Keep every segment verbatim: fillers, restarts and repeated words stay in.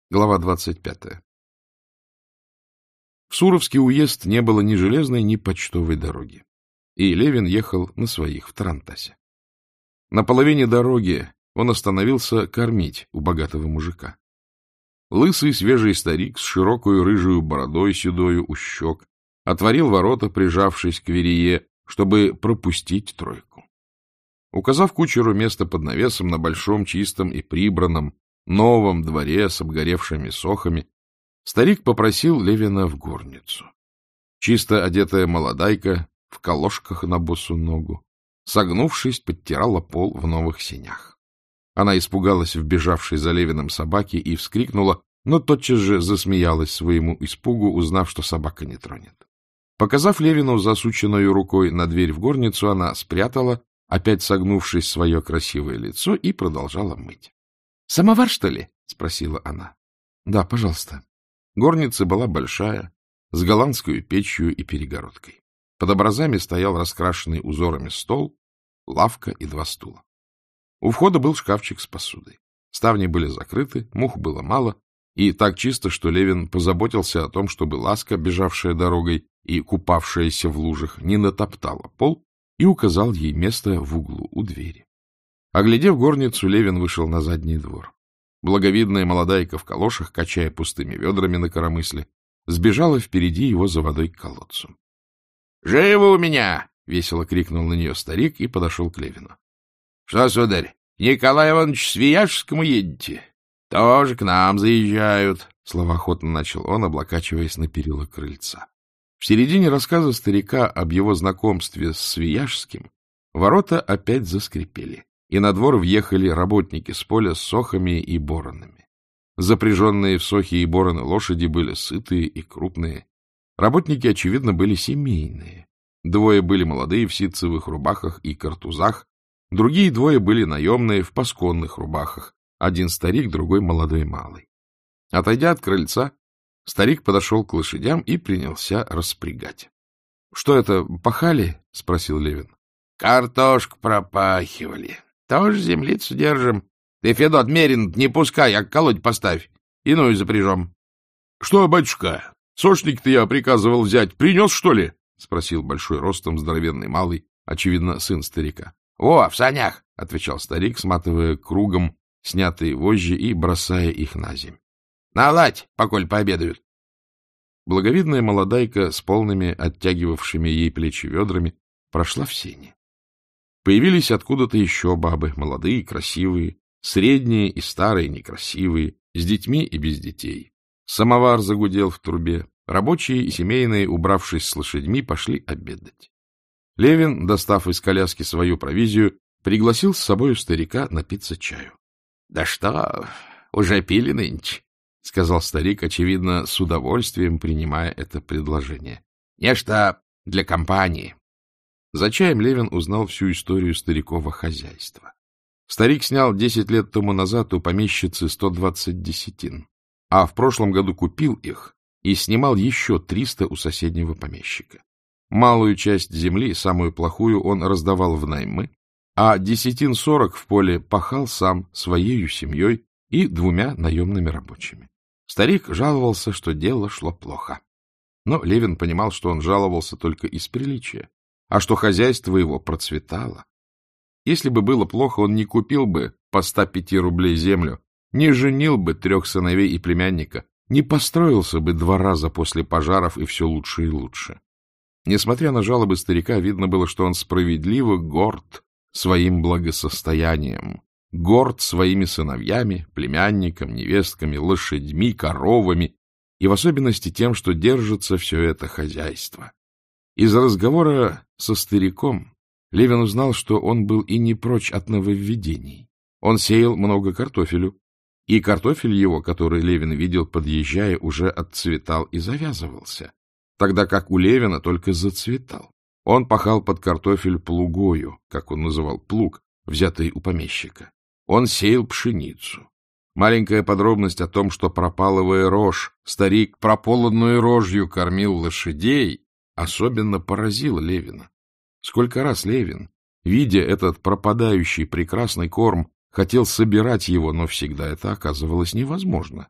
Глава двадцать пятая. В Суровский уезд не было ни железной, ни почтовой дороги, и Левин ехал на своих в тарантасе. На половине дороги он остановился кормить у богатого мужика. Лысый свежий старик с широкою рыжую бородой седою у щек отворил ворота, прижавшись к верее, чтобы пропустить тройку. Указав кучеру место под навесом на большом, чистом и прибранном новом дворе с обгоревшими сохами, старик попросил Левина в горницу. Чисто одетая молодайка в колошках на босу ногу, согнувшись, подтирала пол в новых сенях. Она испугалась вбежавшей за Левиным собаки и вскрикнула, но тотчас же засмеялась своему испугу, узнав, что собака не тронет. Показав Левину засученную рукой на дверь в горницу, она спрятала, опять согнувшись, свое красивое лицо и продолжала мыть. — Самовар, что ли? — спросила она. — Да, пожалуйста. Горница была большая, с голландской печью и перегородкой. Под образами стоял раскрашенный узорами стол, лавка и два стула. У входа был шкафчик с посудой. Ставни были закрыты, мух было мало, и так чисто, что Левин позаботился о том, чтобы Ласка, бежавшая дорогой и купавшаяся в лужах, не натоптала пол, и указал ей место в углу у двери. Оглядев горницу, Левин вышел на задний двор. Благовидная молодайка в калошах, качая пустыми ведрами на коромысле, сбежала впереди его за водой к колодцу. — Живо у меня! — весело крикнул на нее старик и подошел к Левину. — Что, сударь, к Николаю Ивановичу Свияжскому едете? — Тоже к нам заезжают, — словоохотно начал он, облокачиваясь на перила крыльца. В середине рассказа старика об его знакомстве с Свияжским ворота опять заскрипели, и на двор въехали работники с поля с сохами и боронами. Запряженные в сохи и бороны лошади были сытые и крупные. Работники, очевидно, были семейные. Двое были молодые в ситцевых рубахах и картузах, другие двое были наемные в пасконных рубахах, один старик, другой молодой малый. Отойдя от крыльца, старик подошел к лошадям и принялся распрягать. — Что это, пахали? — спросил Левин. — Картошку пропахивали. Тоже землицу держим. Ты, Федот, мерин не пускай, а к колоде поставь. Иную запряжем. — Что, батюшка, сошник-то я приказывал взять. Принес, что ли? — спросил большой ростом здоровенный малый, очевидно, сын старика. — О, в санях, — отвечал старик, сматывая кругом снятые вожжи и бросая их на земь. — Наладь, поколь пообедают. Благовидная молодайка с полными, оттягивавшими ей плечи ведрами прошла в сени. Появились откуда-то еще бабы, молодые, красивые, средние и старые, некрасивые, с детьми и без детей. Самовар загудел в трубе. Рабочие и семейные, убравшись с лошадьми, пошли обедать. Левин, достав из коляски свою провизию, пригласил с собою старика напиться чаю. — Да что, уже пили нынче, — сказал старик, очевидно, с удовольствием принимая это предложение. — Нечто для компании. За чаем Левин узнал всю историю старикова хозяйства. Старик снял десять лет тому назад у помещицы сто двадцать десятин, а в прошлом году купил их и снимал еще триста у соседнего помещика. Малую часть земли, самую плохую, он раздавал в наймы, а десятин сорок в поле пахал сам, своею семьей и двумя наемными рабочими. Старик жаловался, что дело шло плохо. Но Левин понимал, что он жаловался только из приличия, а что хозяйство его процветало. Если бы было плохо, он не купил бы по ста пяти рублей землю, не женил бы трех сыновей и племянника, не построился бы два раза после пожаров и все лучше и лучше. Несмотря на жалобы старика, видно было, что он справедливо горд своим благосостоянием, горд своими сыновьями, племянником, невестками, лошадьми, коровами и в особенности тем, что держится все это хозяйство. Из разговора со стариком Левин узнал, что он был и не прочь от нововведений. Он сеял много картофелю, и картофель его, который Левин видел, подъезжая, уже отцветал и завязывался, тогда как у Левина только зацветал. Он пахал под картофель плугою, как он называл плуг, взятый у помещика. Он сеял пшеницу. Маленькая подробность о том, что, пропалывая рожь, старик прополанную рожью кормил лошадей, особенно поразила Левина. Сколько раз Левин, видя этот пропадающий прекрасный корм, хотел собирать его, но всегда это оказывалось невозможно.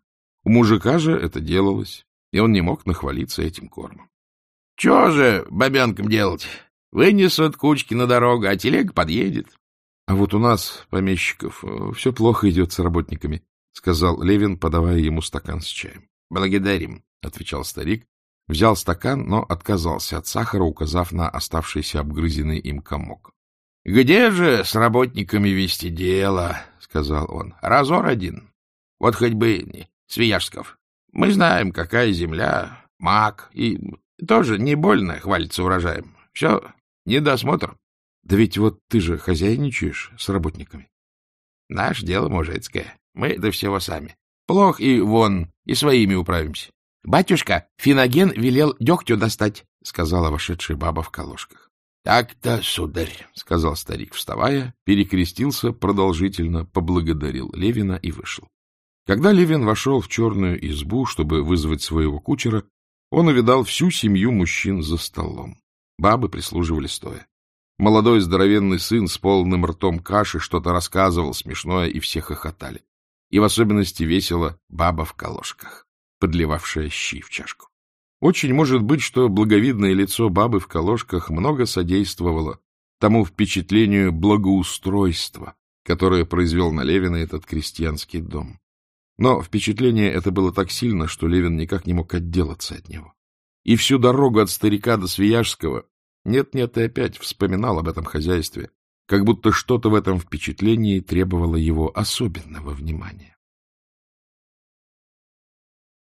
У мужика же это делалось, и он не мог нахвалиться этим кормом. — Чего же бабенкам делать? Вынесут кучки на дорогу, а телега подъедет. — А вот у нас, помещиков, все плохо идет с работниками, — сказал Левин, подавая ему стакан с чаем. — Благодарим, — отвечал старик, взял стакан, но отказался от сахара, указав на оставшийся обгрызенный им комок. — Где же с работниками вести дело? — сказал он. — Разор один. Вот хоть бы Свияжсков. Мы знаем, какая земля, мак, и тоже не больно хвалится урожаем. Все недосмотр. — Да ведь вот ты же хозяйничаешь с работниками. — Наше дело мужицкое. Мы до всего сами. Плох и вон, и своими управимся. — Батюшка, Финоген велел дегтю достать, — сказала вошедшая баба в калошках. — Так-то, сударь, — сказал старик, вставая, перекрестился, продолжительно поблагодарил Левина и вышел. Когда Левин вошел в черную избу, чтобы вызвать своего кучера, он увидал всю семью мужчин за столом. Бабы прислуживали стоя. Молодой здоровенный сын с полным ртом каши что-то рассказывал смешное, и все хохотали. И в особенности весело баба в калошках, подливавшая щи в чашку. Очень может быть, что благовидное лицо бабы в калошках много содействовало тому впечатлению благоустройства, которое произвел на Левина этот крестьянский дом. Но впечатление это было так сильно, что Левин никак не мог отделаться от него. И всю дорогу от старика до Свияжского нет-нет и опять вспоминал об этом хозяйстве, как будто что-то в этом впечатлении требовало его особенного внимания.